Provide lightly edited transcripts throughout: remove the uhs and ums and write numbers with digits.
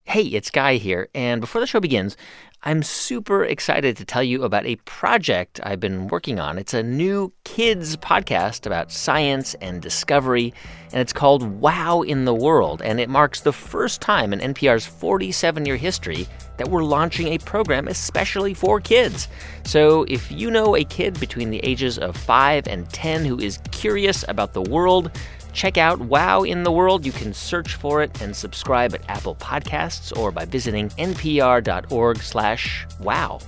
Hey, it's Guy here, and before the show begins, I'm super excited to tell you about a project I've been working on. It's a new kids podcast about science and discovery, and it's called Wow in the World, and it marks the first time in NPR's 47-year history that we're launching a program especially for kids. So if you know a kid between the ages of 5 and 10 who is curious about the world, check out Wow in the World. You can search for it and subscribe at Apple Podcasts or by visiting npr.org/wow.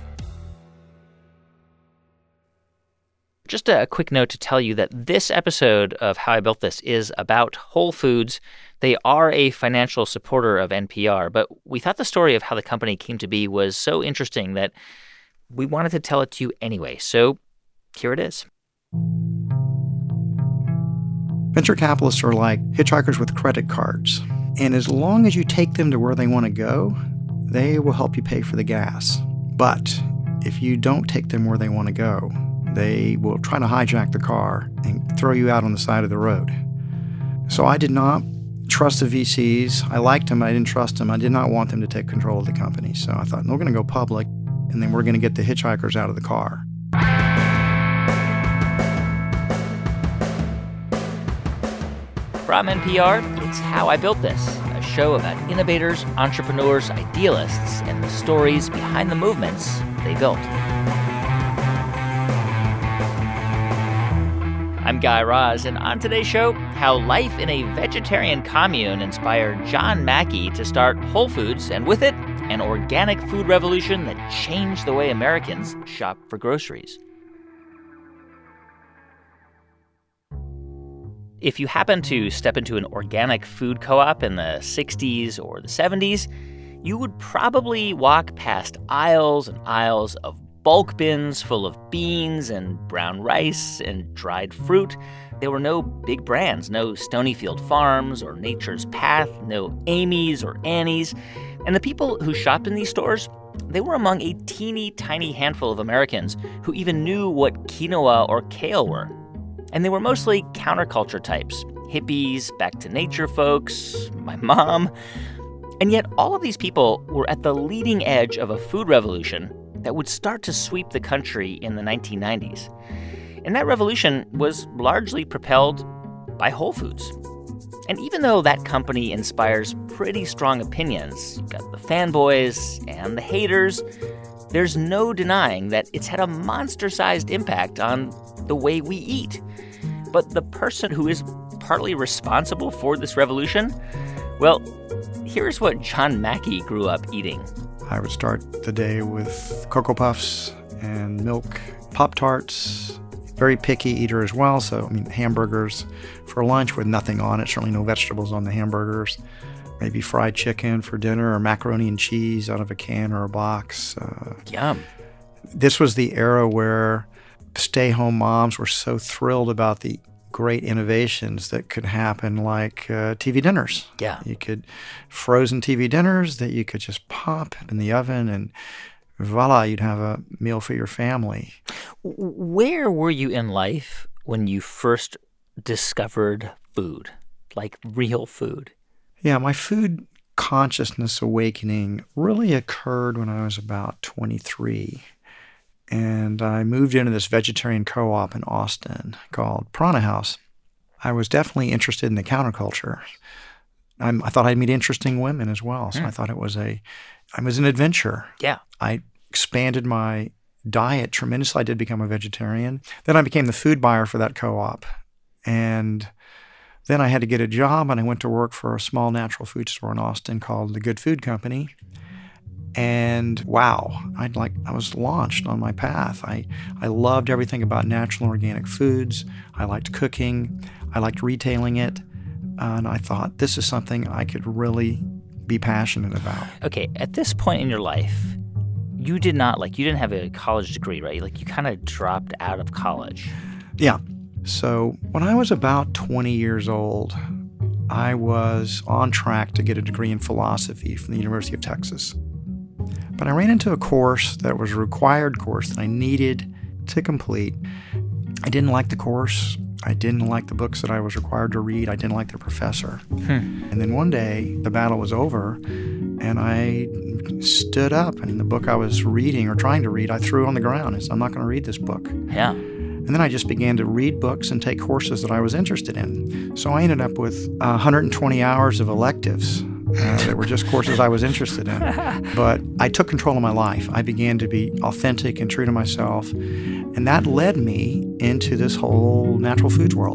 Just a quick note to tell you that this episode of How I Built This is about Whole Foods. They are a financial supporter of NPR, but we thought the story of how the company came to be was so interesting that we wanted to tell it to you anyway. So here it is. Venture capitalists are like hitchhikers with credit cards. And as long as you take them to where they want to go, they will help you pay for the gas. But if you don't take them where they want to go, they will try to hijack the car and throw you out on the side of the road. So I did not trust the VCs. I liked them. I didn't trust them. I did not want them to take control of the company. So I thought, we're going to go public, and then we're going to get the hitchhikers out of the car. From NPR, it's How I Built This, a show about innovators, entrepreneurs, idealists, and the stories behind the movements they built. I'm Guy Raz, and on today's show, how life in a vegetarian commune inspired John Mackey to start Whole Foods, and with it, an organic food revolution that changed the way Americans shop for groceries. If you happen to step into an organic food co-op in the 60s or the 70s, you would probably walk past aisles and aisles of bulk bins full of beans and brown rice and dried fruit. There were no big brands, no Stonyfield Farms or Nature's Path, no Amy's or Annie's. And the people who shopped in these stores, they were among a teeny tiny handful of Americans who even knew what quinoa or kale were. And they were mostly counterculture types, hippies, back-to-nature folks, my mom. And yet all of these people were at the leading edge of a food revolution that would start to sweep the country in the 1990s. And that revolution was largely propelled by Whole Foods. And even though that company inspires pretty strong opinions, you've got the fanboys and the haters, there's no denying that it's had a monster-sized impact on the way we eat. But the person who is partly responsible for this revolution, well, here's what John Mackey grew up eating. I would start the day with Cocoa Puffs and milk, Pop-Tarts. Very picky eater as well, so, hamburgers for lunch with nothing on it, certainly no vegetables on the hamburgers. Maybe fried chicken for dinner or macaroni and cheese out of a can or a box. Yum. This was the era where stay-home moms were so thrilled about the great innovations that could happen, like TV dinners. Yeah. You could frozen TV dinners that you could just pop in the oven and voila, you'd have a meal for your family. Where were you in life when you first discovered food, like real food? Yeah, my food consciousness awakening really occurred when I was about 23. And I moved into this vegetarian co-op in Austin called Piranha House. I was definitely interested in the counterculture. I thought I'd meet interesting women as well. So I thought it was an adventure. Yeah. I expanded my diet tremendously. I did become a vegetarian. Then I became the food buyer for that co-op. And then I had to get a job, and I went to work for a small natural food store in Austin called the Good Food Company. And wow, I was launched on my path. I loved everything about natural and organic foods. I liked cooking. I liked retailing it. And I thought, this is something I could really be passionate about. Okay, at this point in your life, you didn't have a college degree, right? You kind of dropped out of college. Yeah. So when I was about 20 years old, I was on track to get a degree in philosophy from the University of Texas. But I ran into a course that was a required course that I needed to complete. I didn't like the course. I didn't like the books that I was required to read. I didn't like the professor. And then one day, the battle was over, and I stood up, and the book I was reading or trying to read, I threw on the ground and said, I'm not going to read this book. Yeah. And then I just began to read books and take courses that I was interested in. So I ended up with 120 hours of electives that were just courses I was interested in. But I took control of my life. I began to be authentic and true to myself. And that led me into this whole natural foods world.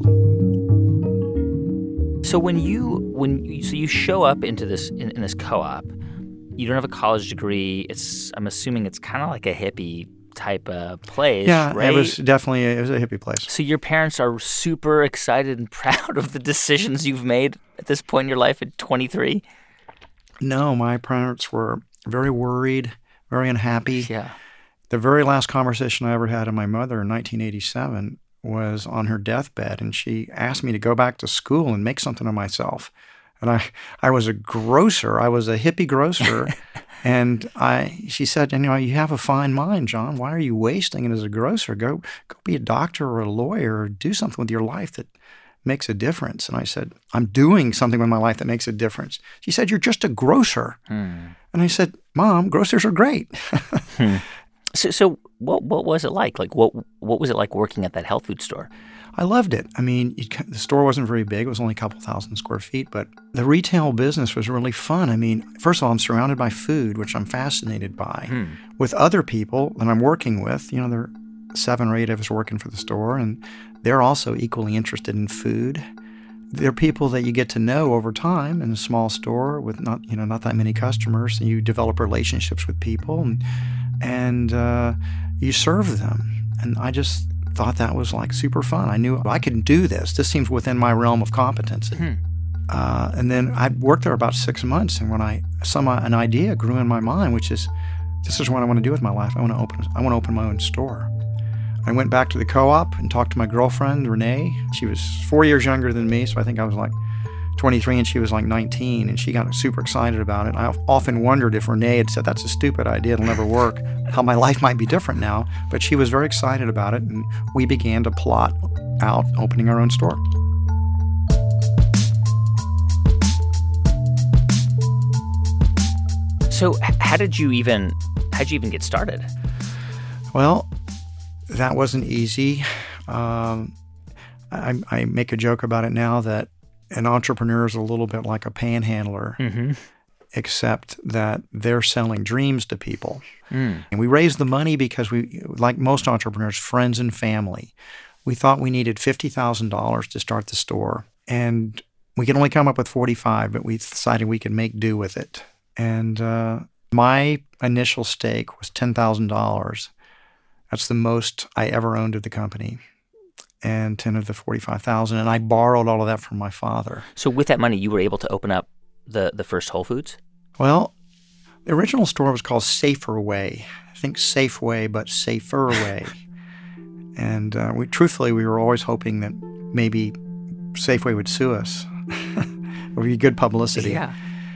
So when you show up into this in this co-op, you don't have a college degree. I'm assuming it's kind of like a hippie type of place, yeah, right? It was a hippie place. So your parents are super excited and proud of the decisions you've made at this point in your life at 23? No, my parents were very worried, very unhappy. Yeah. The very last conversation I ever had with my mother in 1987 was on her deathbed, and she asked me to go back to school and make something of myself. And I was a grocer. I was a hippie grocer. And she said, you have a fine mind, John. Why are you wasting it as a grocer? Go be a doctor or a lawyer or do something with your life that makes a difference. And I said, I'm doing something with my life that makes a difference. She said, you're just a grocer. And I said, Mom, grocers are great. So what was it like? Like what was it like working at that health food store? I loved it. I mean, the store wasn't very big. It was only a couple thousand square feet, but the retail business was really fun. I mean, first of all, I'm surrounded by food, which I'm fascinated by, with other people that I'm working with. There are 7 or 8 of us working for the store, and they're also equally interested in food. They're people that you get to know over time in a small store with not that many customers, and you develop relationships with people, and you serve them. And I just thought that was like super fun. I knew I could do this. This seems within my realm of competency. And then I worked there about 6 months, and when an idea grew in my mind, which is, this is what I want to do with my life. I want to open my own store. I went back to the co-op and talked to my girlfriend, Renee. She was 4 years younger than me, so I think I was like 23 and she was like 19, and she got super excited about it. I often wondered if Renee had said, that's a stupid idea, it'll never work, how my life might be different now. But she was very excited about it, and we began to plot out opening our own store. So how did you even get started? Well, that wasn't easy. I make a joke about it now that an entrepreneur is a little bit like a panhandler, except that they're selling dreams to people. And we raised the money because we, like most entrepreneurs, friends and family, we thought we needed $50,000 to start the store. And we could only come up with 45, but we decided we could make do with it. And my initial stake was $10,000. That's the most I ever owned of the company. And 10 of the 45,000, and I borrowed all of that from my father. So with that money, you were able to open up the first Whole Foods? Well, the original store was called Safer Way. I think Safeway, but Safer Way. And we were always hoping that maybe Safeway would sue us. It would be good publicity. Yeah.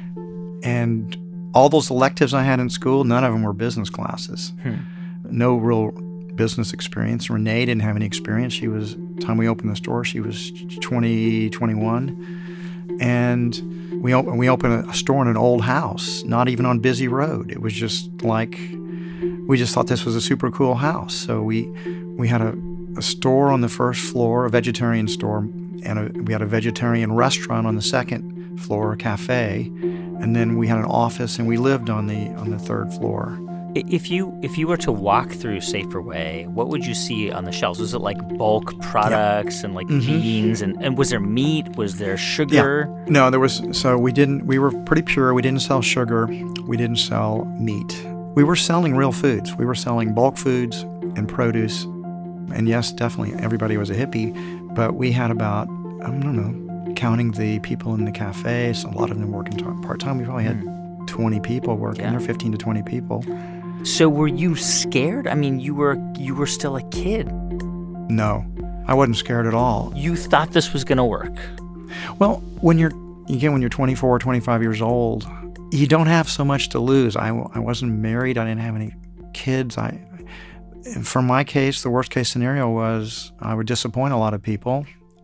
And all those electives I had in school, none of them were business classes. No real business experience. Renee didn't have any experience. Time we opened the store, she was 20, 21. And we opened a store in an old house, not even on busy road. It was just like, we just thought this was a super cool house. So we had a store on the first floor, a vegetarian store, and we had a vegetarian restaurant on the second floor, a cafe. And then we had an office, and we lived on the third floor. If you were to walk through Safer Way, what would you see on the shelves? Was it like bulk products and like beans and was there meat? Was there sugar? Yeah. No, there was. So we were pretty pure. We didn't sell sugar. We didn't sell meat. We were selling real foods. We were selling bulk foods and produce. And yes, definitely everybody was a hippie, but we had about, I don't know, counting the people in the cafes, a lot of them working part-time. We probably had 20 people working there, 15 to 20 people. So were you scared? I mean, you were still a kid. No, I wasn't scared at all. You thought this was going to work. Well, when you're 24 or 25 years old, you don't have so much to lose. I wasn't married. I didn't have any kids. For my case, the worst case scenario was I would disappoint a lot of people.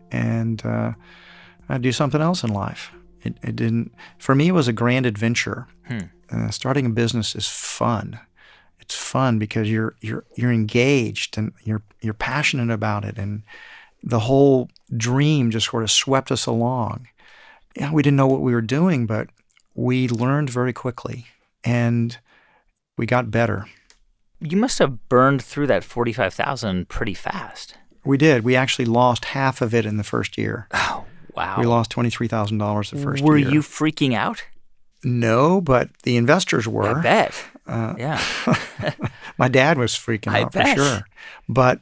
and I'd do something else in life. It didn't, for me, it was a grand adventure. Starting a business is fun. It's fun because you're engaged and you're passionate about it, and the whole dream just sort of swept us along. Yeah, we didn't know what we were doing, but we learned very quickly, and we got better. You must have burned through that $45,000 pretty fast. We did. We actually lost half of it in the first year. Oh, wow. We lost $23,000 the first year. Were you freaking out? No, but the investors were. I bet. Yeah. My dad was freaking out for sure. But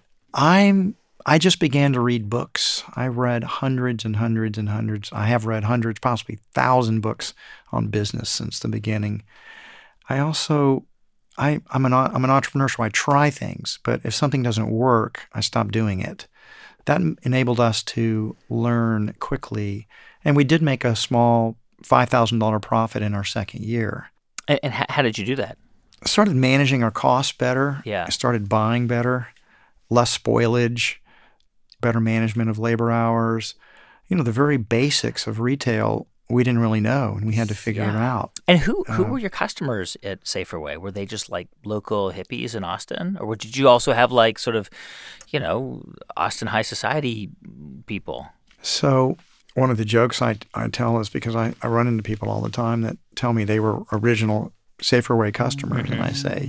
I just began to read books. I read hundreds and hundreds and hundreds. I have read hundreds, possibly 1,000 books on business since the beginning. I also, I'm an entrepreneur, so I try things. But if something doesn't work, I stop doing it. That enabled us to learn quickly. And we did make a small $5,000 profit in our second year. And how did you do that? I started managing our costs better. Yeah. I started buying better, less spoilage, better management of labor hours. You know, the very basics of retail we didn't really know, and we had to figure it out. And who were your customers at Saferway? Were they just like local hippies in Austin? Or did you also have like sort of, you know, Austin high society people? So one of the jokes I tell is because I run into people all the time that tell me they were original Saferway customers, and I say,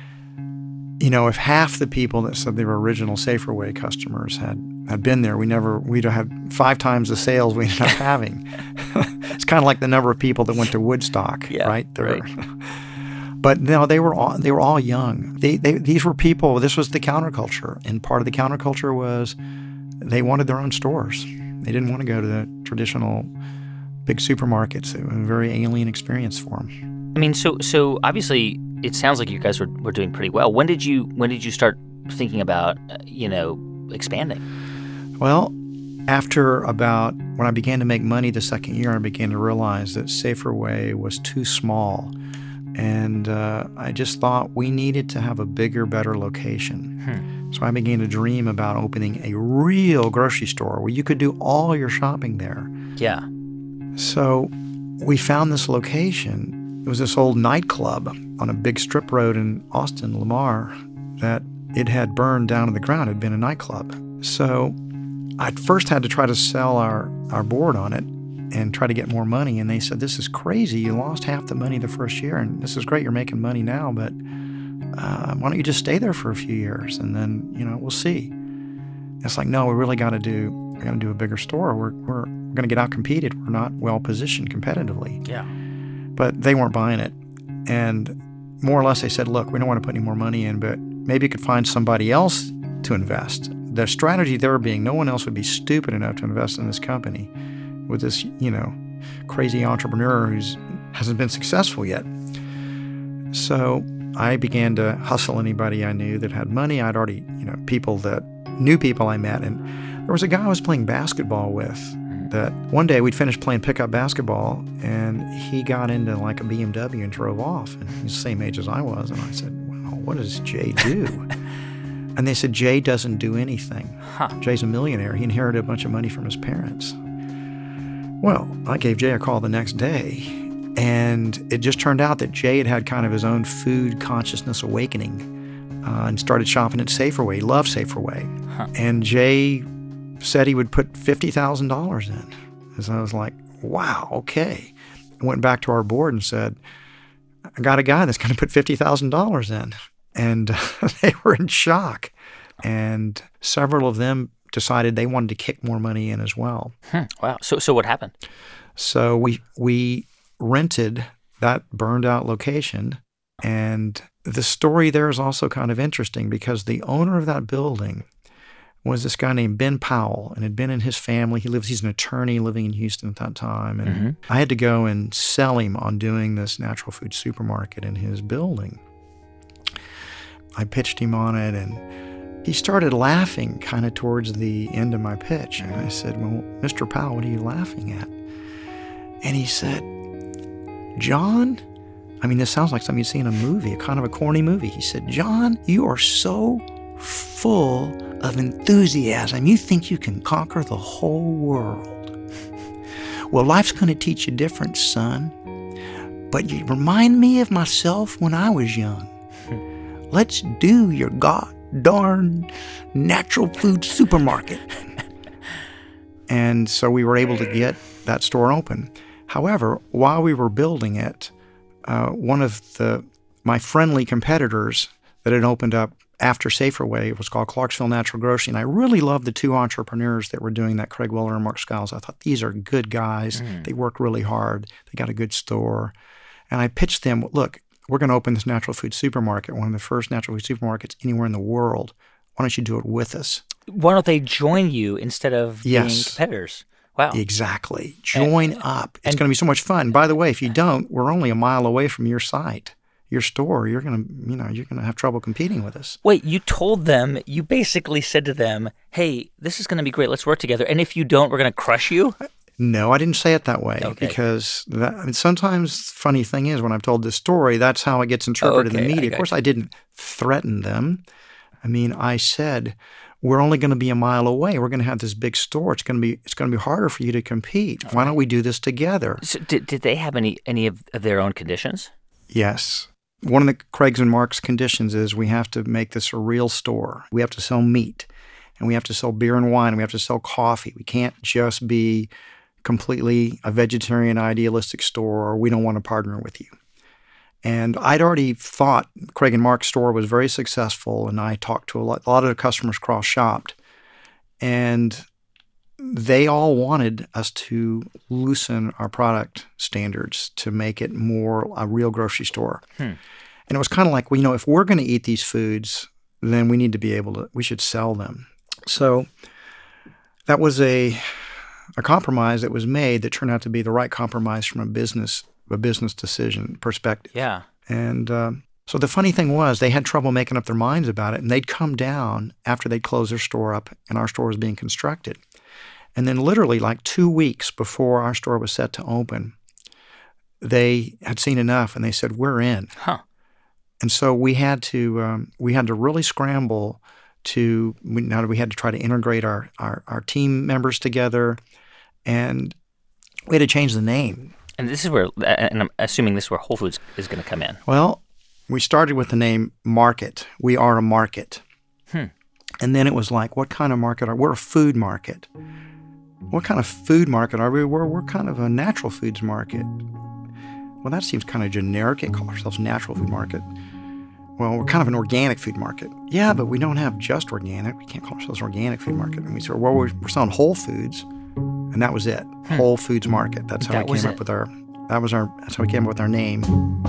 you know, if half the people that said they were original Saferway customers had been there, we'd have had 5 times the sales we ended up having. It's kind of like the number of people that went to Woodstock, right? Right. But no, they were all young. These were people. This was the counterculture, and part of the counterculture was they wanted their own stores. They didn't want to go to the traditional big supermarkets. It was a very alien experience for them. I mean, so obviously, it sounds like you guys were doing pretty well. When did you start thinking about expanding? Well, after when I began to make money the second year, I began to realize that Saferway was too small, and I just thought we needed to have a bigger, better location. So I began to dream about opening a real grocery store where you could do all your shopping there. Yeah. So we found this location. It was this old nightclub on a big strip road in Austin, Lamar, that it had burned down to the ground. It had been a nightclub. So I first had to try to sell our board on it and try to get more money. And they said, this is crazy. You lost half the money the first year. And this is great. You're making money now. But why don't you just stay there for a few years? And then, we'll see. It's like, no, we really got to do a bigger store. We're going to get out-competed. We're not well-positioned competitively. Yeah. But they weren't buying it. And more or less they said, look, we don't want to put any more money in, but maybe you could find somebody else to invest. The strategy there being no one else would be stupid enough to invest in this company with this, crazy entrepreneur who hasn't been successful yet. So I began to hustle anybody I knew that had money. I'd already, new people I met. And there was a guy I was playing basketball with that one day we'd finished playing pickup basketball, and he got into like a BMW and drove off. And he's the same age as I was. And I said, well, what does Jay do? And they said, Jay doesn't do anything. Jay's a millionaire. He inherited a bunch of money from his parents. Well, I gave Jay a call the next day, and it just turned out that Jay had kind of his own food consciousness awakening and started shopping at Saferway. He loved Saferway. And Jay said he would put $50,000 in. And so I was like, wow, okay. I went back to our board and said, I got a guy that's going to put $50,000 in. And they were in shock. And several of them decided they wanted to kick more money in as well. Wow. So what happened? So we rented that burned out location. And the story there is also kind of interesting because the owner of that building was this guy named Ben Powell, and had been in his family. He's an attorney living in Houston at that time. And I had to go and sell him on doing this natural food supermarket in his building. I pitched him on it, and he started laughing kind of towards the end of my pitch. And I said, well, Mr. Powell, what are you laughing at? And he said, John, I mean, this sounds like something you'd see in a movie, a kind of a corny movie. He said, John, you are so full of enthusiasm. You think you can conquer the whole world. Well, life's going to teach you different, son. But you remind me of myself when I was young. Let's do your god-darn natural food supermarket. And so we were able to get that store open. However, while we were building it, one of my friendly competitors that had opened up after Saferway was called Clarksville Natural Grocery. And I really loved the two entrepreneurs that were doing that, Craig Weller and Mark Skiles. I thought, these are good guys. They work really hard. They got a good store. And I pitched them, look, we're going to open this natural food supermarket, one of the first natural food supermarkets anywhere in the world. Why don't you do it with us? Why don't they join you instead of being competitors? Wow. Exactly. Join up. It's going to be so much fun. By the way, if you don't, we're only a mile away from your site, your store. You're going to have trouble competing with us. Wait, you basically said to them, hey, this is going to be great. Let's work together. And if you don't, we're going to crush you? No, I didn't say it that way because sometimes the funny thing is when I've told this story, that's how it gets interpreted in the media. Of course, I didn't threaten them. I mean, I said, we're only going to be a mile away. We're going to have this big store. It's going to be harder for you to compete. Why don't we do this together? So did they have any of their own conditions? Yes. One of the Craig's and Mark's conditions is we have to make this a real store. We have to sell meat, and we have to sell beer and wine, and we have to sell coffee. We can't just be completely a vegetarian idealistic store, or we don't want to partner with you. And I'd already thought Craig and Mark's store was very successful, and I talked to a lot of the customers cross-shopped, and they all wanted us to loosen our product standards to make it more a real grocery store. And it was kind of like, well, if we're going to eat these foods, then we need to we should sell them. So that was a compromise that was made that turned out to be the right compromise from a business decision perspective. Yeah. And so the funny thing was they had trouble making up their minds about it, and they'd come down after they'd closed their store up and our store was being constructed. And then literally like 2 weeks before our store was set to open, they had seen enough and they said, we're in. And so we had to really scramble we had to try to integrate our team members together, and we had to change the name. And this is where, and I'm assuming this is where Whole Foods is going to come in. Well, we started with the name Market. We are a market. And then it was like, what kind of market we're a food market. What kind of food market are we? We're kind of a natural foods market. Well, that seems kind of generic. Can't call ourselves natural food market. Well, we're kind of an organic food market. Yeah, but we don't have just organic. We can't call ourselves an organic food market. And we said, well, we're selling Whole Foods, and that was it. Whole Foods Market. That's how we came up with that's how we came up with our name.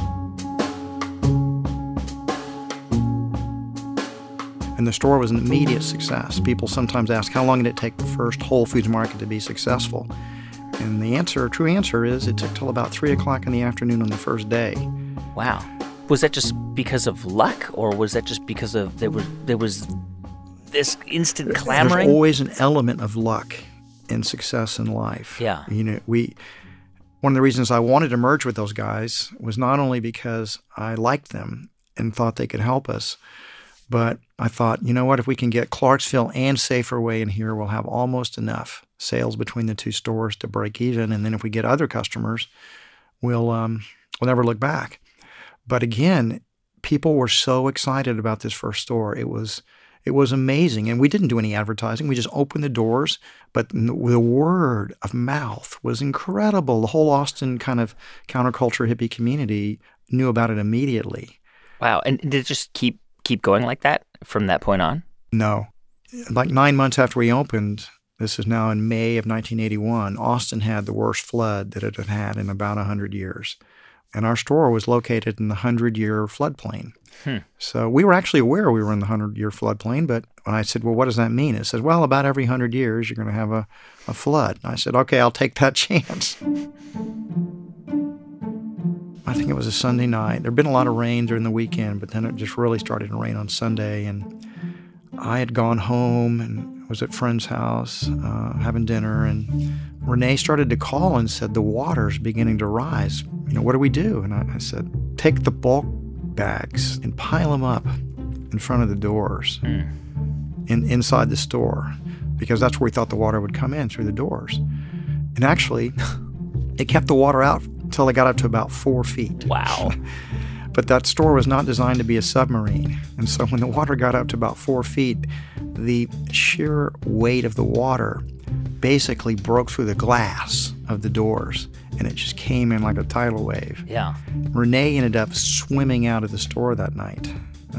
And the store was an immediate success. People sometimes ask, how long did it take the first Whole Foods Market to be successful? And the true answer is it took till about 3 o'clock in the afternoon on the first day. Wow. Was that just because of luck, or was that just because of there was this instant clamoring? There's always an element of luck in success in life. Yeah. One of the reasons I wanted to merge with those guys was not only because I liked them and thought they could help us, but I thought, you know what, if we can get Clarksville and Saferway in here, we'll have almost enough sales between the two stores to break even. And then if we get other customers, we'll never look back. But again, people were so excited about this first store. It was amazing. And we didn't do any advertising. We just opened the doors. But the word of mouth was incredible. The whole Austin kind of counterculture hippie community knew about it immediately. Wow. And did it just keep going like that from that point on? No. Like 9 months after we opened, this is now in May of 1981, Austin had the worst flood that it had had in about 100 years. And our store was located in the 100-year floodplain. So we were actually aware we were in the 100-year floodplain, but when I said, well, what does that mean? It says, well, about every 100 years, you're going to have a flood. And I said, okay, I'll take that chance. I think it was a Sunday night. There'd been a lot of rain during the weekend, but then it just really started to rain on Sunday. And I had gone home and was at a friend's house having dinner, and Renee started to call and said, the water's beginning to rise. What do we do? And I said, take the bulk bags and pile them up in front of the doors inside the store, because that's where we thought the water would come in, through the doors. And actually, it kept the water out until it got up to about 4 feet. Wow. But that store was not designed to be a submarine. And so when the water got up to about 4 feet, the sheer weight of the water basically broke through the glass of the doors, and it just came in like a tidal wave. Yeah. Renee ended up swimming out of the store that night.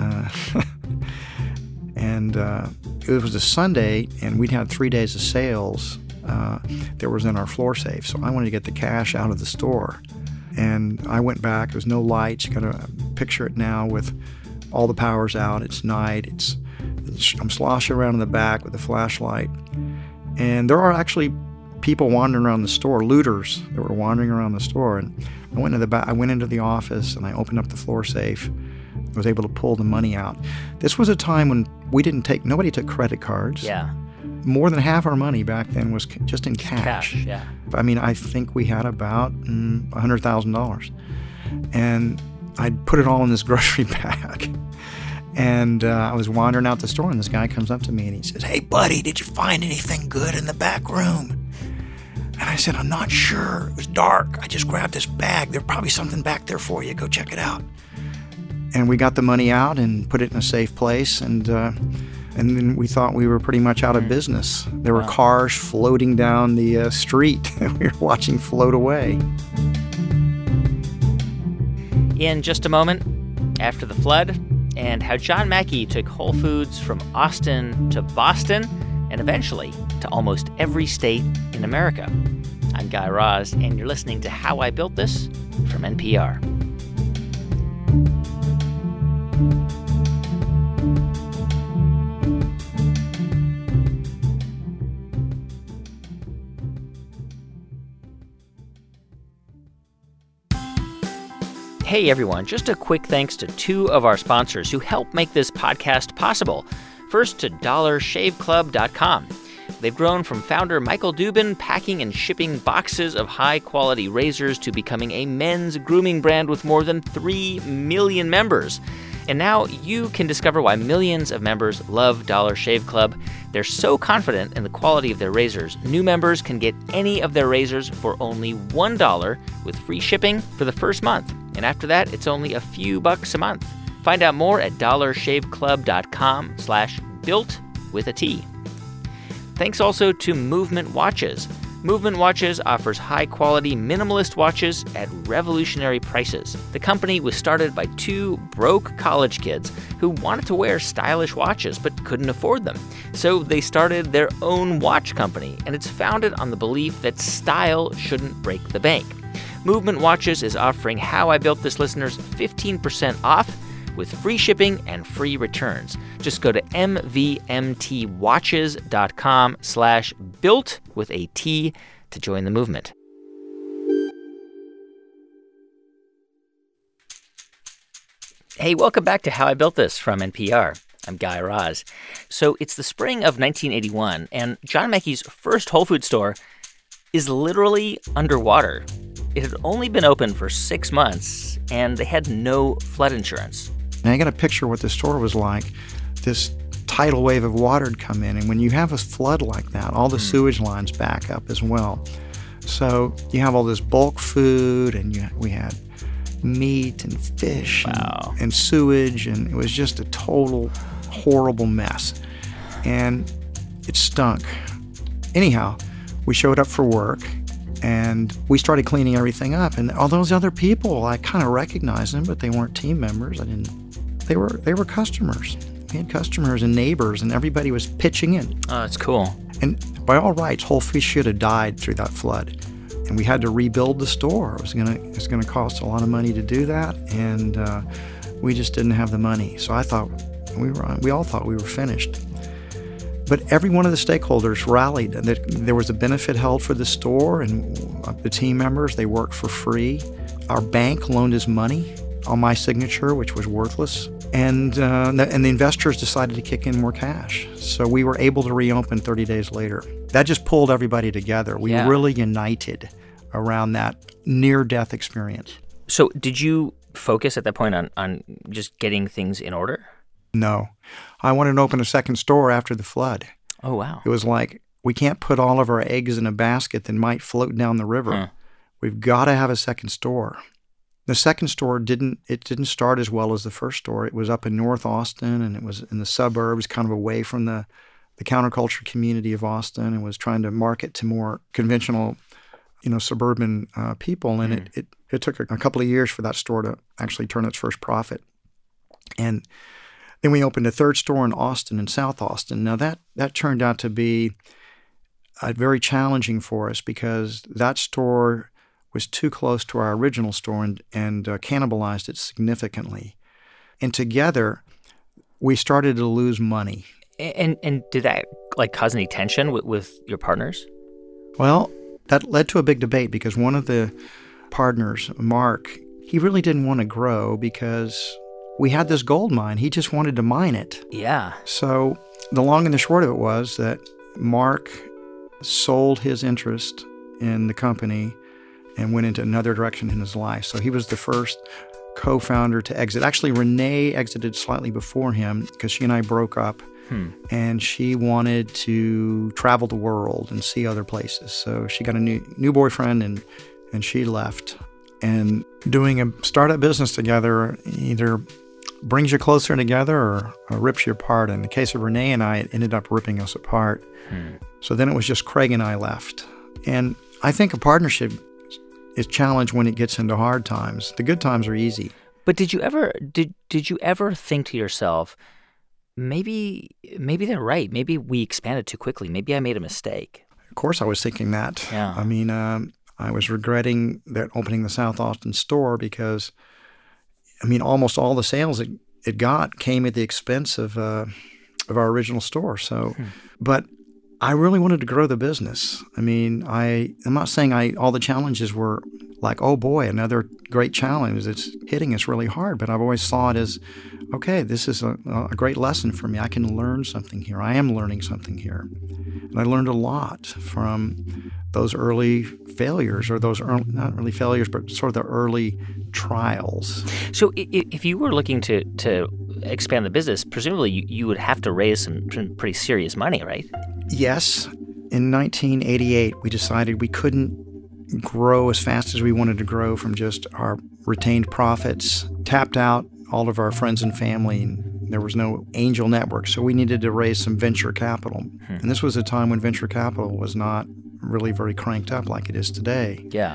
And it was a Sunday, and we'd had 3 days of sales that was in our floor safe. So I wanted to get the cash out of the store. And I went back. There's no lights. You got to picture it now with all the power's out. It's night. I'm sloshing around in the back with a flashlight. And there are actually people wandering around the store, looters that were wandering around the store. And I went into the office, and I opened up the floor safe. I was able to pull the money out. This was a time when nobody took credit cards. Yeah. More than half our money back then was just in cash. Cash, yeah. I mean, I think we had about $100,000. And I'd put it all in this grocery bag. And I was wandering out the store, and this guy comes up to me, and he says, "Hey, buddy, did you find anything good in the back room?" And I said, "I'm not sure. It was dark. I just grabbed this bag. There's probably something back there for you. Go check it out." And we got the money out and put it in a safe place, and then we thought we were pretty much out of business. There were cars floating down the street that we were watching float away. In just a moment, after the flood, and how John Mackey took Whole Foods from Austin to Boston, and eventually to almost every state in America. I'm Guy Raz, and you're listening to How I Built This from NPR. Hey everyone, just a quick thanks to two of our sponsors who help make this podcast possible. First, to DollarShaveClub.com. They've grown from founder Michael Dubin packing and shipping boxes of high-quality razors to becoming a men's grooming brand with more than 3 million members. And now you can discover why millions of members love Dollar Shave Club. They're so confident in the quality of their razors. New members can get any of their razors for only $1 with free shipping for the first month. And after that, it's only a few bucks a month. Find out more at dollarshaveclub.com/built with a T. Thanks also to Movement Watches. Movement Watches offers high-quality minimalist watches at revolutionary prices. The company was started by two broke college kids who wanted to wear stylish watches but couldn't afford them. So they started their own watch company, and it's founded on the belief that style shouldn't break the bank. Movement Watches is offering How I Built This listeners 15% off with free shipping and free returns. Just go to mvmtwatches.com/built with a T to join the movement. Hey, welcome back to How I Built This from NPR. I'm Guy Raz. So it's the spring of 1981, and John Mackey's first Whole Foods store is literally underwater. It had only been open for 6 months, and they had no flood insurance. Now, I got to picture what the store was like. This tidal wave of water had come in, and when you have a flood like that, all the sewage lines back up as well. So you have all this bulk food, and we had meat and fish and sewage, and it was just a total horrible mess. And it stunk. Anyhow, we showed up for work, and we started cleaning everything up. And all those other people, I kind of recognized them, but they weren't team members. They were customers. We had customers and neighbors, and everybody was pitching in. Oh, that's cool. And by all rights, Whole Foods should have died through that flood. And we had to rebuild the store. It was gonna cost a lot of money to do that, and we just didn't have the money. So I thought we all thought we were finished. But every one of the stakeholders rallied. There was a benefit held for the store, and the team members, they worked for free. Our bank loaned us money on my signature, which was worthless. And the investors decided to kick in more cash. So we were able to reopen 30 days later. That just pulled everybody together. We really united around that near-death experience. So did you focus at that point on just getting things in order? No. I wanted to open a second store after the flood. Oh, wow. It was like, we can't put all of our eggs in a basket that might float down the river. Huh. We've got to have a second store. The second store didn't start as well as the first store. It was up in North Austin, and it was in the suburbs, kind of away from the counterculture community of Austin, and was trying to market to more conventional, suburban people. And it took a couple of years for that store to actually turn its first profit. And then we opened a third store in Austin, in South Austin. Now that turned out to be very challenging for us because that store was too close to our original store and cannibalized it significantly. And together, we started to lose money. And did that cause any tension with your partners? Well, that led to a big debate because one of the partners, Mark, he really didn't want to grow because we had this gold mine. He just wanted to mine it. Yeah. So the long and the short of it was that Mark sold his interest in the company and went into another direction in his life. So he was the first co-founder to exit. Actually, Renee exited slightly before him because she and I broke up, and she wanted to travel the world and see other places. So she got a new boyfriend, and she left. And doing a startup business together either brings you closer together or rips you apart. In the case of Renee and I, it ended up ripping us apart. So then it was just Craig and I left. And I think a partnership is challenged when it gets into hard times. The good times are easy. But did you ever think to yourself, maybe they're right. Maybe we expanded too quickly. Maybe I made a mistake. Of course I was thinking that. Yeah. I mean, I was regretting that opening the South Austin store because, almost all the sales it got came at the expense of our original store. So, but I really wanted to grow the business. I'm not saying all the challenges were like, oh boy, another great challenge. It's hitting us really hard. But I've always saw it as, okay, this is a great lesson for me. I can learn something here. I am learning something here. And I learned a lot from those early failures, or those early, not really failures, but sort of the early trials. So if you were looking to expand the business, presumably you would have to raise some pretty serious money, right? Yes. In 1988, we decided we couldn't grow as fast as we wanted to grow from just our retained profits, tapped out all of our friends and family, and there was no angel network, so we needed to raise some venture capital. And this was a time when venture capital was not really very cranked up like it is today. Yeah.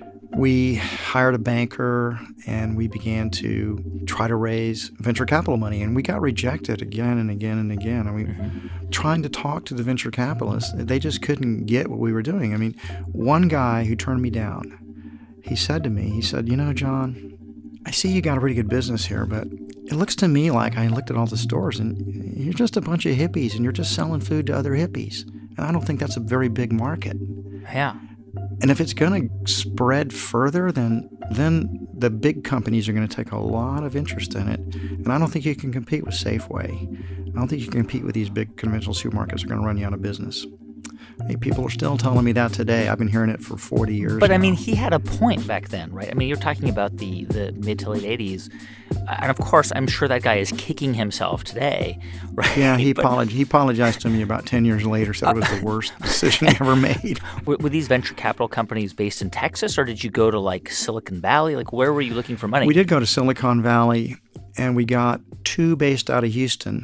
We hired a banker, and we began to try to raise venture capital money, and we got rejected again and again and again. Trying to talk to the venture capitalists, they just couldn't get what we were doing. One guy who turned me down, he said to me, John, I see you got a pretty good business here, but it looks to me like I looked at all the stores, and you're just a bunch of hippies, and you're just selling food to other hippies. And I don't think that's a very big market. Yeah. And if it's going to spread further, then the big companies are going to take a lot of interest in it. And I don't think you can compete with Safeway. I don't think you can compete with these big conventional supermarkets that are going to run you out of business. Hey, people are still telling me that today. I've been hearing it for 40 years But, now. he had a point back then, right? You're talking about the mid to late 80s. And, of course, I'm sure that guy is kicking himself today, right? Yeah, he apologized to me about 10 years later, said it was the worst decision he ever made. Were these venture capital companies based in Texas, or did you go to, Silicon Valley? Where were you looking for money? We did go to Silicon Valley, and we got two based out of Houston.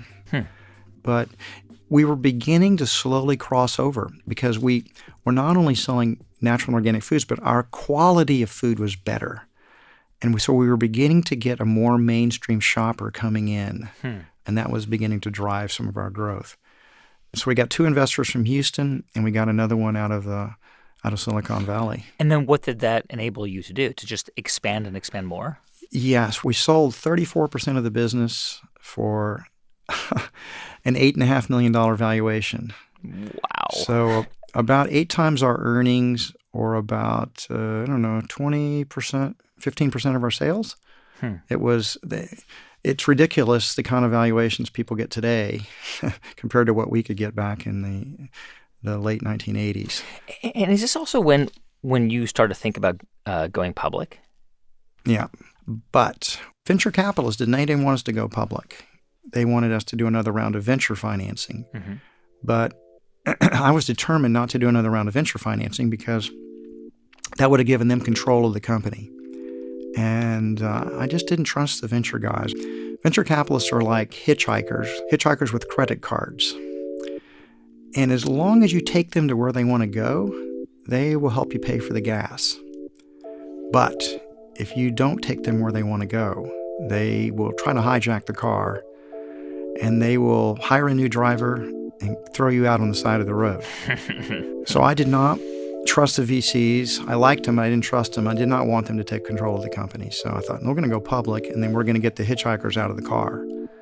But we were beginning to slowly cross over because we were not only selling natural and organic foods, but our quality of food was better. And so we were beginning to get a more mainstream shopper coming in, and that was beginning to drive some of our growth. So we got two investors from Houston, and we got another one out of Silicon Valley. And then what did that enable you to do, to just expand and expand more? Yes, we sold 34% of the business for an $8.5 million valuation. Wow. So about 8 times our earnings, or about, 20%, 15% of our sales. It's ridiculous the kind of valuations people get today compared to what we could get back in the late 1980s. And is this also when you started to think about going public? Yeah. But venture capitalists didn't want us to go public. they wanted us to do another round of venture financing. Mm-hmm. But I was determined not to do another round of venture financing because that would have given them control of the company. And I just didn't trust the venture guys. Venture capitalists are like hitchhikers with credit cards. And as long as you take them to where they want to go, they will help you pay for the gas. But if you don't take them where they want to go, they will try to hijack the car, and they will hire a new driver and throw you out on the side of the road. So I did not trust the VCs. I liked them. I didn't trust them. I did not want them to take control of the company. So I thought, we're going to go public, and then we're going to get the hitchhikers out of the car.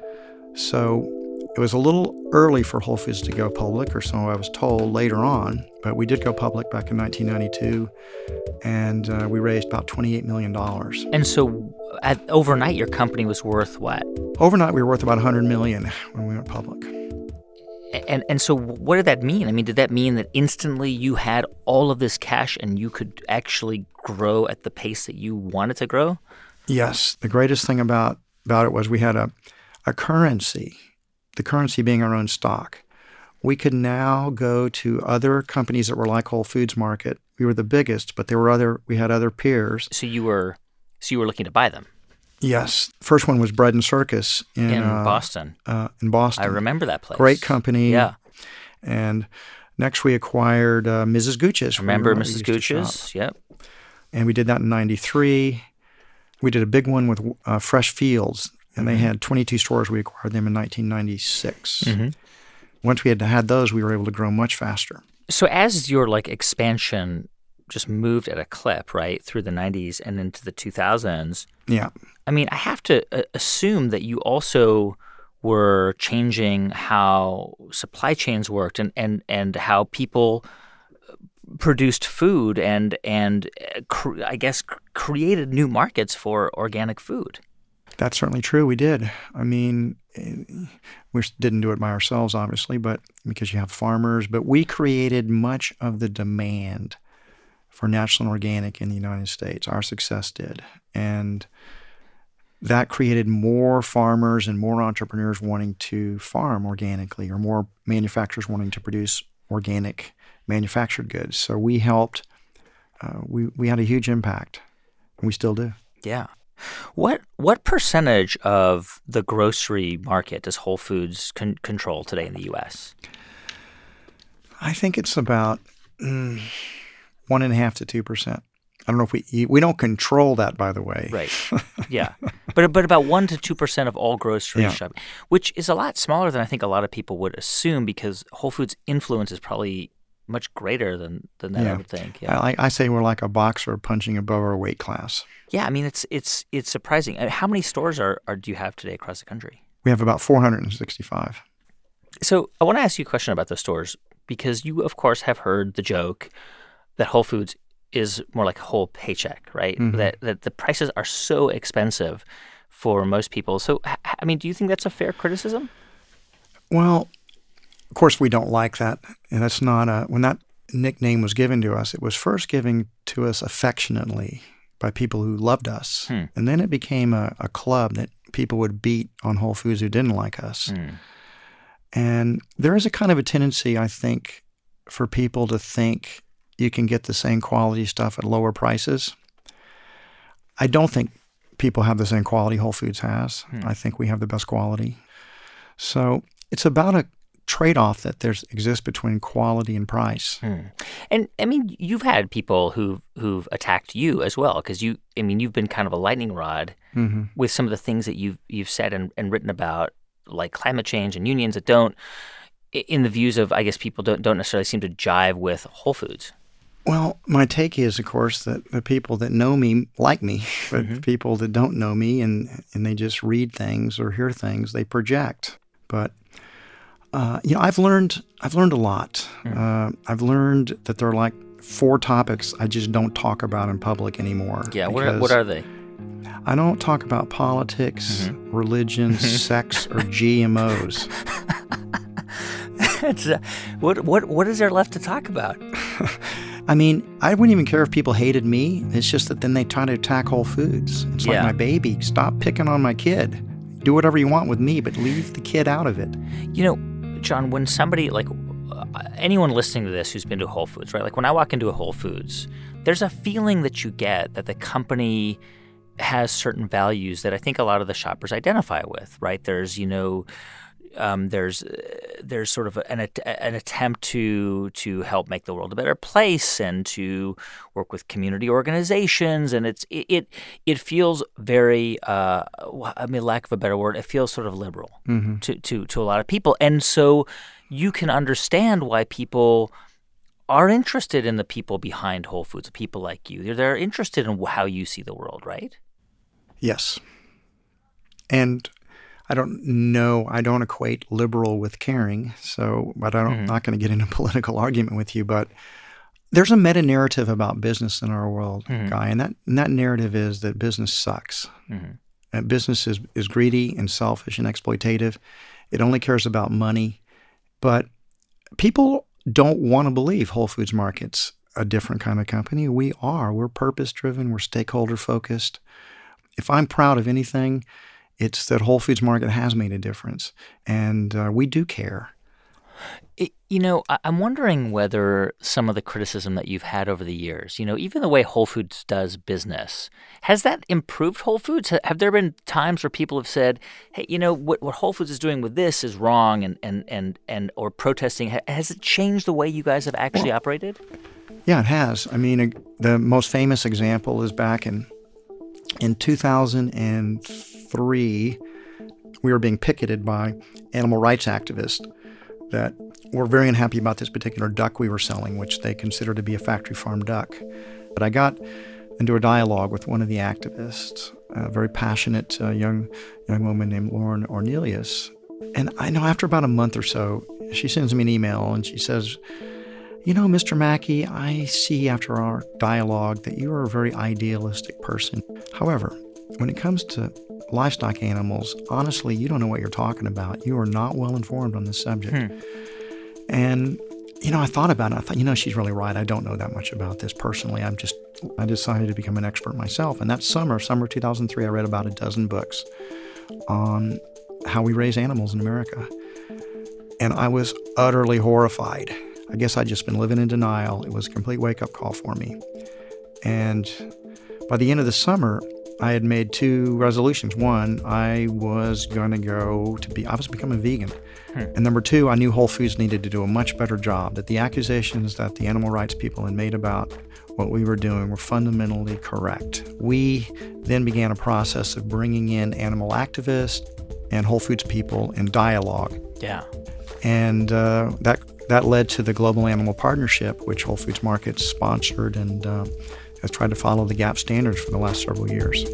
So it was a little early for Whole Foods to go public, or so I was told later on. But we did go public back in 1992, and we raised about $28 million. And so overnight, your company was worth what? Overnight, we were worth about $100 million when we went public. And so what did that mean? I mean, did that mean that instantly you had all of this cash and you could actually grow at the pace that you wanted to grow? Yes. The greatest thing about it was we had a currency, the currency being our own stock. We could now go to other companies that were like Whole Foods Market. We were the biggest, but we had other peers. So you were looking to buy them? Yes. First one was Bread and Circus in Boston. In Boston. I remember that place. Great company. Yeah. And next we acquired Mrs. Gooch's. Remember Mrs. Gooch's? Yep. And we did that in 93. We did a big one with Fresh Fields, and they had 22 stores. We acquired them in 1996. Mm-hmm. Once we had those, we were able to grow much faster. So as your expansion just moved at a clip, right, through the 90s and into the 2000s. Yeah. I mean, I have to assume that you also were changing how supply chains worked and how people produced food and I guess created new markets for organic food. That's certainly true. We did. I mean, we didn't do it by ourselves, obviously, but because you have farmers. But we created much of the demand for natural and organic in the United States. Our success did. And that created more farmers and more entrepreneurs wanting to farm organically, or more manufacturers wanting to produce organic manufactured goods. So we helped. We had a huge impact, and we still do. Yeah. What percentage of the grocery market does Whole Foods control today in the U.S.? I think it's about 1.5% to 2%. I don't know if we don't control that, by the way. Right. Yeah. But about 1% to 2% of all grocery shopping, which is a lot smaller than I think a lot of people would assume, because Whole Foods' influence is probably much greater than that, I would think. Yeah. I say we're like a boxer punching above our weight class. Yeah, I mean, it's surprising. How many stores do you have today across the country? We have about 465. So I want to ask you a question about those stores, because you, of course, have heard the joke that Whole Foods is more like a whole paycheck, right? Mm-hmm. That the prices are so expensive for most people. So, I mean, do you think that's a fair criticism? Well, of course, we don't like that. And that's not when that nickname was given to us, it was first given to us affectionately by people who loved us. And then it became a club that people would beat on Whole Foods who didn't like us. And there is a kind of a tendency, I think, for people to think you can get the same quality stuff at lower prices. I don't think people have the same quality Whole Foods has. I think we have the best quality. So it's about a trade-off that exists between quality and price. And I mean, you've had people who've attacked you as well, because you've been kind of a lightning rod with some of the things that you've said and written about, like climate change and unions that don't, in the views of, I guess, people don't necessarily seem to jive with Whole Foods. Well, my take is, of course, that the people that know me like me, but people that don't know me and they just read things or hear things, they project. But I've learned a lot. I've learned that there are like 4 topics I just don't talk about in public anymore. Yeah, what are they? I don't talk about politics, religion, sex, or GMOs. What is there left to talk about? I mean, I wouldn't even care if people hated me. It's just that then they try to attack Whole Foods. It's like, my baby, stop picking on my kid. do whatever you want with me, but leave the kid out of it. You know, John, when somebody like anyone listening to this who's been to Whole Foods, right? Like when I walk into a Whole Foods, there's a feeling that you get that the company has certain values that I think a lot of the shoppers identify with, right? There's, there's sort of an attempt to help make the world a better place and to work with community organizations, and it feels very, lack of a better word, it feels sort of liberal to a lot of people, and so you can understand why people are interested in the people behind Whole Foods, people like you. They're interested in how you see the world, right? Yes. And I don't equate liberal with caring, but I'm not going to get into a political argument with you, but there's a meta-narrative about business in our world, Guy, and that narrative is that business sucks. And business is greedy and selfish and exploitative. It only cares about money. But people don't want to believe Whole Foods Market's a different kind of company. We are. We're purpose-driven. We're stakeholder-focused. If I'm proud of anything, it's that Whole Foods Market has made a difference, and we do care. I'm wondering whether some of the criticism that you've had over the years, even the way Whole Foods does business, has that improved Whole Foods? Have there been times where people have said, hey, what Whole Foods is doing with this is wrong and or protesting? Has it changed the way you guys have actually operated? Yeah, it has. I mean, the most famous example is back in 2003, we were being picketed by animal rights activists that were very unhappy about this particular duck we were selling, which they considered to be a factory farm duck. But I got into a dialogue with one of the activists, a very passionate young woman named Lauren Ornelius. And I know after about a month or so, she sends me an email and she says, Mr. Mackey, I see after our dialogue that you are a very idealistic person. However, when it comes to livestock animals, honestly, you don't know what you're talking about. You are not well informed on this subject. And, I thought about it. I thought, she's really right. I don't know that much about this personally. I decided to become an expert myself. And that summer 2003, I read about a dozen books on how we raise animals in America. And I was utterly horrified. I guess I'd just been living in denial. It was a complete wake-up call for me. And by the end of the summer, I had made two resolutions. One, I was going to I was becoming vegan. And number two, I knew Whole Foods needed to do a much better job, that the accusations that the animal rights people had made about what we were doing were fundamentally correct. We then began a process of bringing in animal activists and Whole Foods people in dialogue. Yeah. And that led to the Global Animal Partnership, which Whole Foods Market sponsored and has tried to follow the GAP standards for the last several years.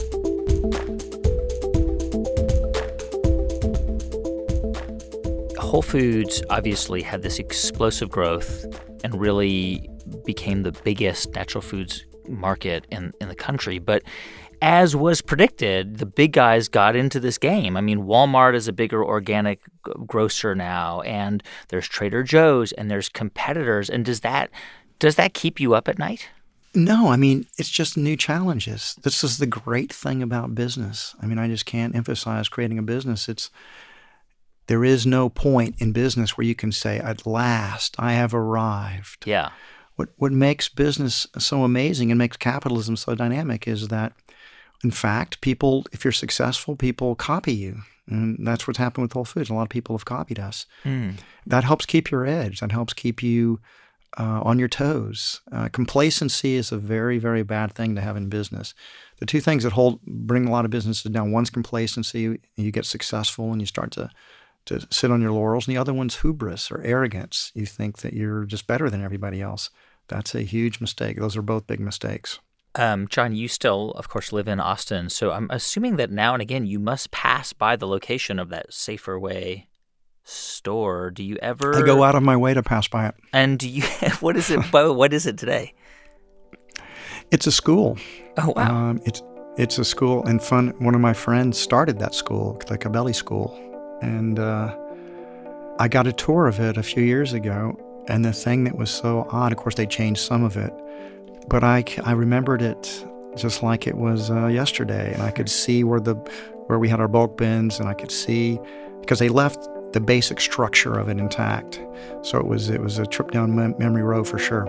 Whole Foods obviously had this explosive growth and really became the biggest natural foods market in the country. But as was predicted, the big guys got into this game. I mean, Walmart is a bigger organic grocer now, and there's Trader Joe's, and there's competitors. And does that keep you up at night? No, I mean, it's just new challenges. This is the great thing about business. I mean, I just can't emphasize creating a business. There is no point in business where you can say, at last, I have arrived. Yeah. What makes business so amazing and makes capitalism so dynamic is that, in fact, people, if you're successful, people copy you. And that's what's happened with Whole Foods. A lot of people have copied us. That helps keep your edge. That helps keep you on your toes. Complacency is a very, very bad thing to have in business. The two things that bring a lot of businesses down, one's complacency, you get successful and you start to sit on your laurels, and the other one's hubris or arrogance. You think that you're just better than everybody else. That's a huge mistake. Those are both big mistakes. John, you still, of course, live in Austin, so I'm assuming that now and again you must pass by the location of that Safer Way store. Do you ever? I go out of my way to pass by it. And do you? What is it? What is it today? It's a school. Oh wow! It's a school and fun. One of my friends started that school, the Cabelli School, and I got a tour of it a few years ago. And the thing that was so odd, of course, they changed some of it, but I remembered it just like it was yesterday. And I could see where we had our bulk bins, and I could see, because they left the basic structure of it intact. So it was a trip down memory road for sure.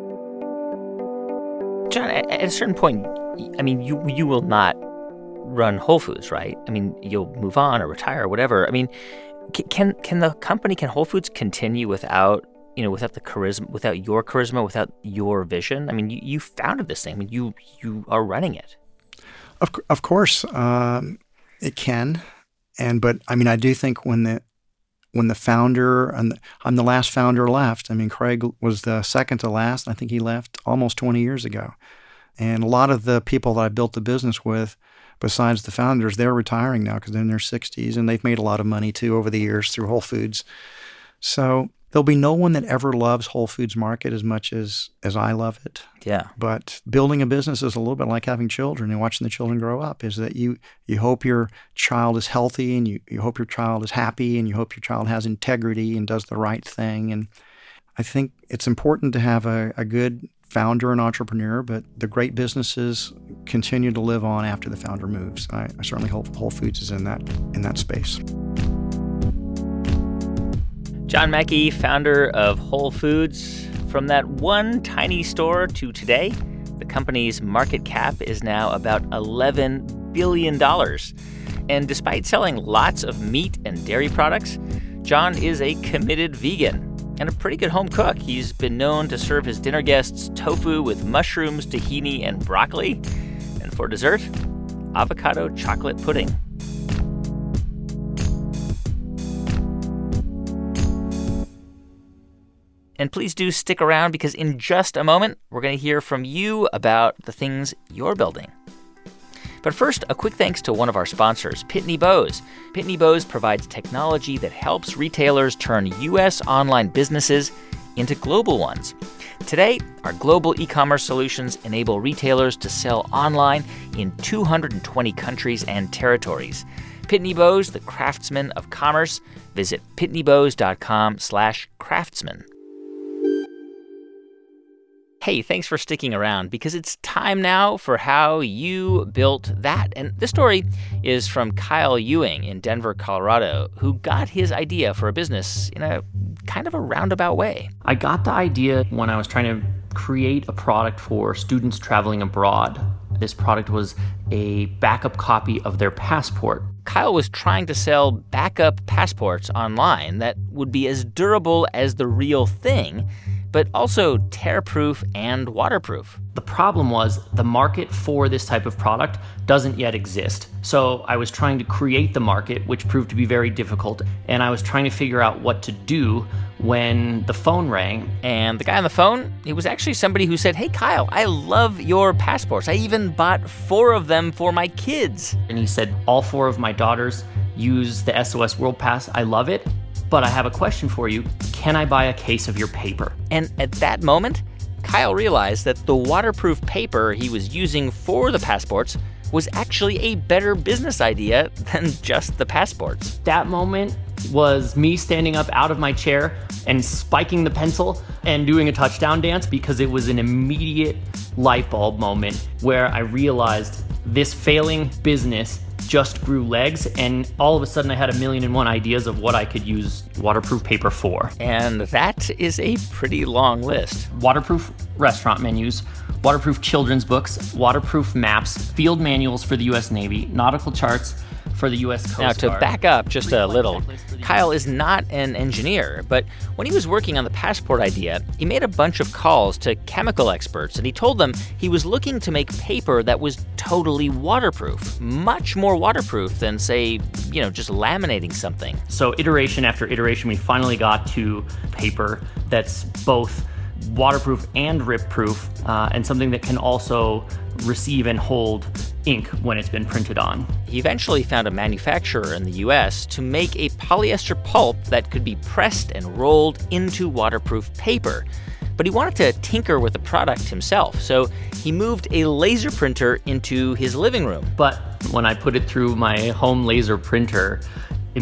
John, at a certain point, I mean, you will not run Whole Foods, right? I mean, you'll move on or retire or whatever. I mean, can Whole Foods continue without the charisma, without your charisma, without your vision? I mean, you founded this thing. I mean, you are running it. Of course, it can. But I mean, I do think when the founder, and I'm the last founder left. I mean, Craig was the second to last. I think he left almost 20 years ago. And a lot of the people that I built the business with, besides the founders, they're retiring now because they're in their 60s, and they've made a lot of money too over the years through Whole Foods. So there'll be no one that ever loves Whole Foods Market as much as I love it. Yeah. But building a business is a little bit like having children and watching the children grow up, is that you hope your child is healthy, and you hope your child is happy, and you hope your child has integrity and does the right thing. And I think it's important to have a good founder and entrepreneur, but the great businesses continue to live on after the founder moves. I certainly hope Whole Foods is in that space. John Mackey, founder of Whole Foods. From that one tiny store to today, the company's market cap is now about $11 billion. And despite selling lots of meat and dairy products, John is a committed vegan and a pretty good home cook. He's been known to serve his dinner guests tofu with mushrooms, tahini, and broccoli. And for dessert, avocado chocolate pudding. And please do stick around, because in just a moment, we're going to hear from you about the things you're building. But first, a quick thanks to one of our sponsors, Pitney Bowes. Pitney Bowes provides technology that helps retailers turn U.S. online businesses into global ones. Today, our global e-commerce solutions enable retailers to sell online in 220 countries and territories. Pitney Bowes, the craftsman of commerce. Visit pitneybowes.com/craftsman. Hey, thanks for sticking around, because it's time now for how you built that. And this story is from Kyle Ewing in Denver, Colorado, who got his idea for a business in a kind of a roundabout way. I got the idea when I was trying to create a product for students traveling abroad. This product was a backup copy of their passport. Kyle was trying to sell backup passports online that would be as durable as the real thing, but also tear-proof and waterproof. The problem was the market for this type of product doesn't yet exist. So I was trying to create the market, which proved to be very difficult. And I was trying to figure out what to do when the phone rang. And the guy on the phone, he was actually somebody who said, "Hey, Kyle, I love your passports. I even bought 4 of them for my kids." And he said, "All 4 of my daughters use the SOS World Pass. I love it. But I have a question for you. Can I buy a case of your paper?" And at that moment, Kyle realized that the waterproof paper he was using for the passports was actually a better business idea than just the passports. That moment was me standing up out of my chair and spiking the pencil and doing a touchdown dance, because it was an immediate light bulb moment where I realized this failing business just grew legs, and all of a sudden I had 1,000,001 ideas of what I could use waterproof paper for. And that is a pretty long list. Waterproof restaurant menus, waterproof children's books, waterproof maps, field manuals for the U.S. Navy, nautical charts for the U.S. Coast Guard. Now, to back up just a little, Kyle is not an engineer, but when he was working on the passport idea, he made a bunch of calls to chemical experts, and he told them he was looking to make paper that was totally waterproof, much more waterproof than, say, just laminating something. So iteration after iteration, we finally got to paper that's both waterproof and rip-proof, and something that can also receive and hold ink when it's been printed on. He eventually found a manufacturer in the U.S. to make a polyester pulp that could be pressed and rolled into waterproof paper. But he wanted to tinker with the product himself, so he moved a laser printer into his living room. But when I put it through my home laser printer,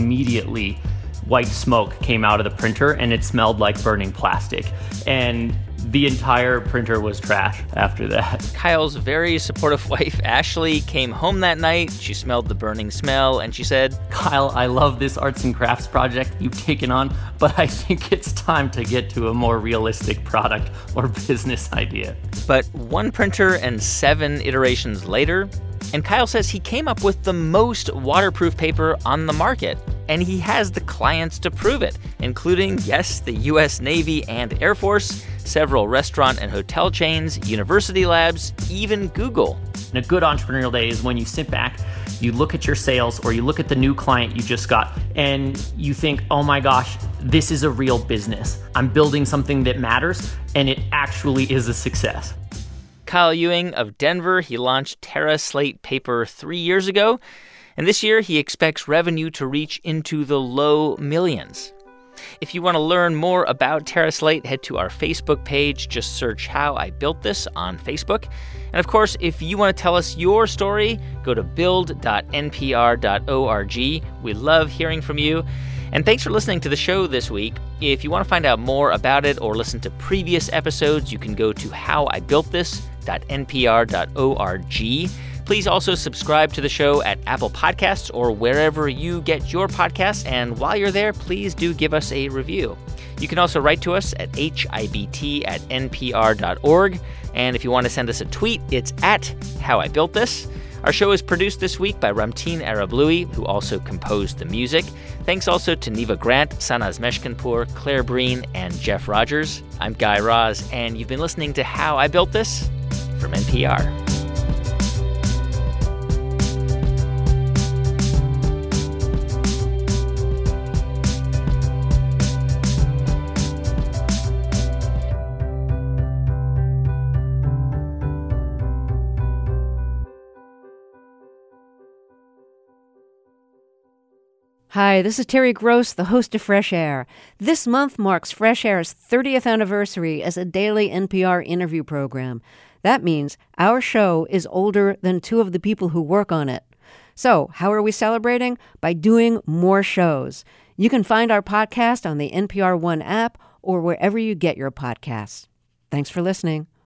immediately white smoke came out of the printer, and it smelled like burning plastic. And the entire printer was trash after that. Kyle's very supportive wife, Ashley, came home that night. She smelled the burning smell, and she said, "Kyle, I love this arts and crafts project you've taken on, but I think it's time to get to a more realistic product or business idea." But 1 printer and 7 iterations later, and Kyle says he came up with the most waterproof paper on the market. And he has the clients to prove it, including, yes, the U.S. Navy and Air Force, several restaurant and hotel chains, university labs, even Google. And a good entrepreneurial day is when you sit back, you look at your sales, or you look at the new client you just got, and you think, oh my gosh, this is a real business. I'm building something that matters, and it actually is a success. Kyle Ewing of Denver, he launched TerraSlate Paper 3 years ago. And this year, he expects revenue to reach into the low millions. If you want to learn more about TerraSlate, head to our Facebook page. Just search How I Built This on Facebook. And of course, if you want to tell us your story, go to build.npr.org. We love hearing from you. And thanks for listening to the show this week. If you want to find out more about it or listen to previous episodes, you can go to howibuiltthis.npr.org. Please also subscribe to the show at Apple Podcasts or wherever you get your podcasts. And while you're there, please do give us a review. You can also write to us at hibt@npr.org. And if you want to send us a tweet, it's at howibuiltthis. Our show is produced this week by Ramteen Arablouei, who also composed the music. Thanks also to Neva Grant, Sanaz Meshkinpour, Claire Breen, and Jeff Rogers. I'm Guy Raz, and you've been listening to How I Built This from NPR. Hi, this is Terry Gross, the host of Fresh Air. This month marks Fresh Air's 30th anniversary as a daily NPR interview program. That means our show is older than 2 of the people who work on it. So, how are we celebrating? By doing more shows. You can find our podcast on the NPR One app or wherever you get your podcasts. Thanks for listening.